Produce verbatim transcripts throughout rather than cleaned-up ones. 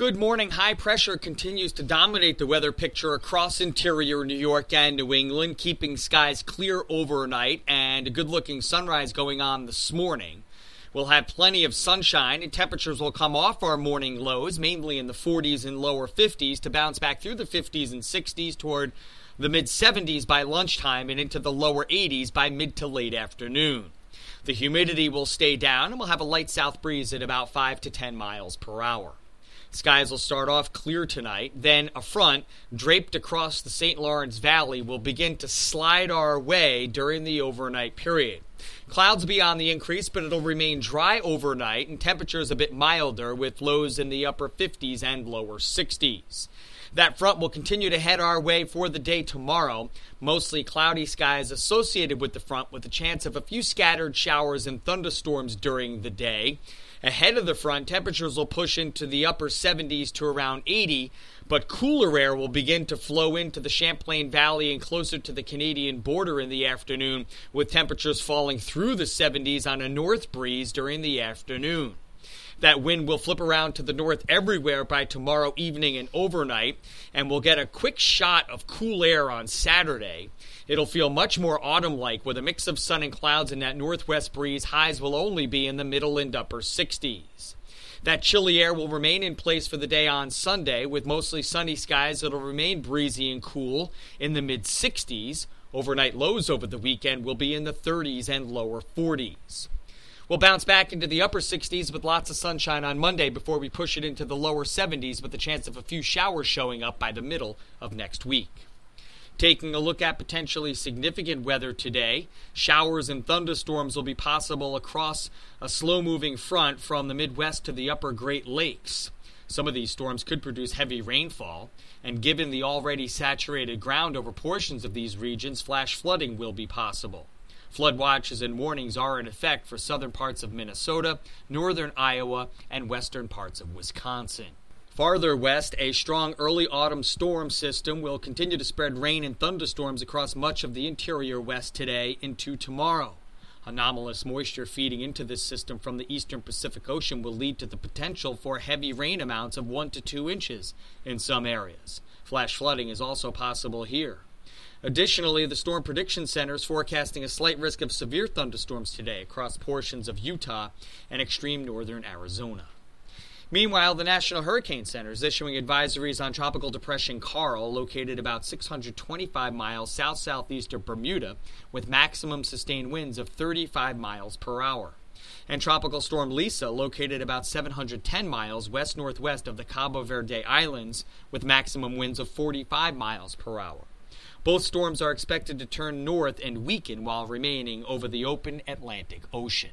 Good morning. High pressure continues to dominate the weather picture across interior New York and New England, keeping skies clear overnight and a good-looking sunrise going on this morning. We'll have plenty of sunshine and temperatures will come off our morning lows, mainly in the forties and lower fifties, to bounce back through the fifties and sixties toward the mid-seventies by lunchtime and into the lower eighties by mid to late afternoon. The humidity will stay down and we'll have a light south breeze at about five to ten miles per hour. Skies will start off clear tonight, then a front draped across the Saint Lawrence Valley will begin to slide our way during the overnight period. Clouds will be on the increase, but it'll remain dry overnight and temperatures a bit milder with lows in the upper fifties and lower sixties. That front will continue to head our way for the day tomorrow. Mostly cloudy skies associated with the front with a chance of a few scattered showers and thunderstorms during the day. Ahead of the front, temperatures will push into the upper seventies to around eighty, but cooler air will begin to flow into the Champlain Valley and closer to the Canadian border in the afternoon, with temperatures falling through the seventies on a north breeze during the afternoon. That wind will flip around to the north everywhere by tomorrow evening and overnight, and we'll get a quick shot of cool air on Saturday. It'll feel much more autumn-like with a mix of sun and clouds, and that northwest breeze. Highs will only be in the middle and upper sixties. That chilly air will remain in place for the day on Sunday, with mostly sunny skies. It'll remain breezy and cool in the mid-sixties. Overnight lows over the weekend will be in the thirties and lower forties. We'll bounce back into the upper sixties with lots of sunshine on Monday before we push it into the lower seventies with a chance of a few showers showing up by the middle of next week. Taking a look at potentially significant weather today, showers and thunderstorms will be possible across a slow-moving front from the Midwest to the upper Great Lakes. Some of these storms could produce heavy rainfall, and given the already saturated ground over portions of these regions, flash flooding will be possible. Flood watches and warnings are in effect for southern parts of Minnesota, northern Iowa, and western parts of Wisconsin. Farther west, a strong early autumn storm system will continue to spread rain and thunderstorms across much of the interior west today into tomorrow. Anomalous moisture feeding into this system from the eastern Pacific Ocean will lead to the potential for heavy rain amounts of one to two inches in some areas. Flash flooding is also possible here. Additionally, the Storm Prediction Center is forecasting a slight risk of severe thunderstorms today across portions of Utah and extreme northern Arizona. Meanwhile, the National Hurricane Center is issuing advisories on Tropical Depression Carl, located about six hundred twenty-five miles south-southeast of Bermuda, with maximum sustained winds of thirty-five miles per hour. And Tropical Storm Lisa, located about seven hundred ten miles west-northwest of the Cabo Verde Islands, with maximum winds of forty-five miles per hour. Both storms are expected to turn north and weaken while remaining over the open Atlantic Ocean.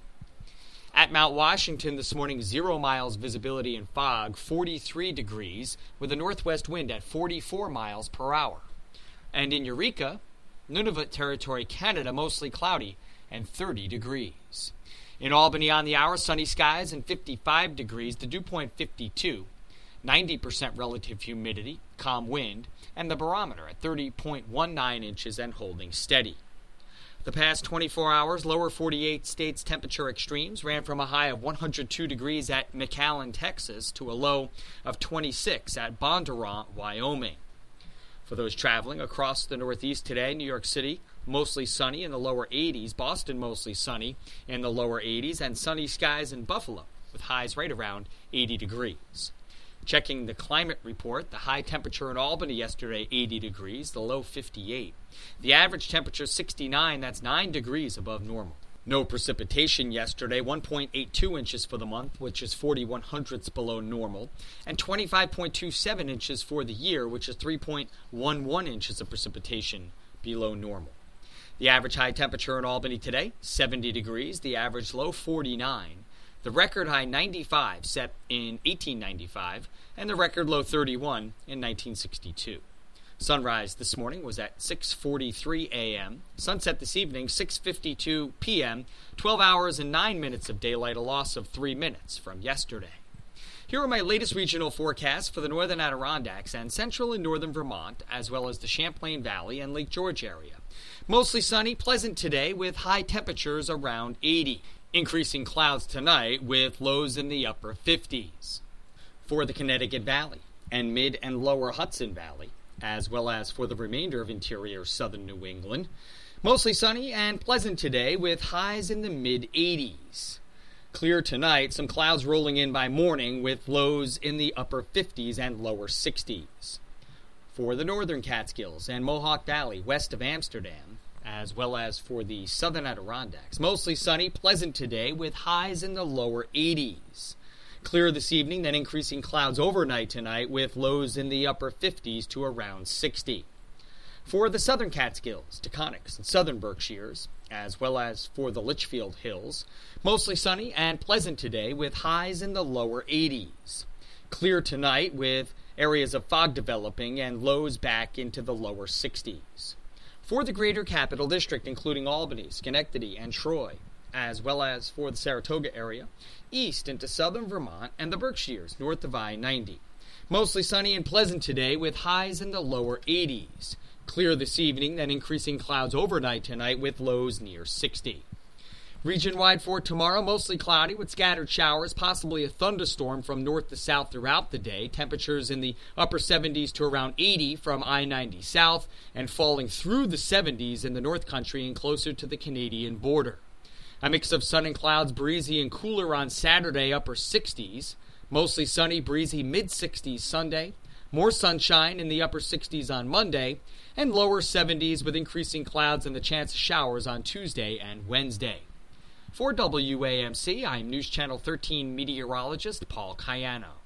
At Mount Washington this morning, zero miles visibility and fog, forty-three degrees, with a northwest wind at forty-four miles per hour. And in Eureka, Nunavut Territory, Canada, mostly cloudy and thirty degrees. In Albany on the hour, sunny skies and fifty-five degrees, the dew point fifty-two, ninety percent relative humidity, calm wind, and the barometer at thirty point one nine inches and holding steady. The past twenty-four hours, lower forty-eight states temperature extremes ran from a high of one hundred two degrees at McAllen, Texas, to a low of twenty-six at Bondurant, Wyoming. For those traveling across the Northeast today, New York City, mostly sunny in the lower eighties, Boston, mostly sunny in the lower eighties, and sunny skies in Buffalo, with highs right around eighty degrees. Checking the climate report, the high temperature in Albany yesterday, eighty degrees, the low fifty-eight. The average temperature sixty-nine, that's nine degrees above normal. No precipitation yesterday, one point eight two inches for the month, which is forty-one hundredths below normal, and twenty-five point two seven inches for the year, which is three point one one inches of precipitation below normal. The average high temperature in Albany today, seventy degrees, the average low forty-nine. The record high ninety-five set in eighteen ninety-five, and the record low thirty-one in nineteen sixty-two. Sunrise this morning was at six forty-three a.m. Sunset this evening, six fifty-two p.m., twelve hours and nine minutes of daylight, a loss of three minutes from yesterday. Here are my latest regional forecasts for the northern Adirondacks and central and northern Vermont, as well as the Champlain Valley and Lake George area. Mostly sunny, pleasant today with high temperatures around eighty. Increasing clouds tonight with lows in the upper fifties. For the Connecticut Valley and mid and lower Hudson Valley, as well as for the remainder of interior southern New England, mostly sunny and pleasant today with highs in the mid eighties. Clear tonight, some clouds rolling in by morning with lows in the upper fifties and lower sixties. For the northern Catskills and Mohawk Valley west of Amsterdam, as well as for the southern Adirondacks, mostly sunny, pleasant today with highs in the lower eighties. Clear this evening, then increasing clouds overnight tonight with lows in the upper fifties to around sixty. For the southern Catskills, Taconics, and southern Berkshires, as well as for the Litchfield Hills, mostly sunny and pleasant today with highs in the lower eighties. Clear tonight with areas of fog developing and lows back into the lower sixties. For the greater Capital District, including Albany, Schenectady, and Troy, as well as for the Saratoga area, east into southern Vermont and the Berkshires north of I ninety. Mostly sunny and pleasant today with highs in the lower eighties. Clear this evening, then increasing clouds overnight tonight with lows near sixty. Region-wide for tomorrow, mostly cloudy with scattered showers, possibly a thunderstorm from north to south throughout the day. Temperatures in the upper seventies to around eighty from I ninety south and falling through the seventies in the North Country and closer to the Canadian border. A mix of sun and clouds, breezy and cooler on Saturday, upper sixties. Mostly sunny, breezy, mid-sixties Sunday. More sunshine in the upper sixties on Monday. And lower seventies with increasing clouds and the chance of showers on Tuesday and Wednesday. For W A M C, I'm News Channel thirteen meteorologist Paul Cayano.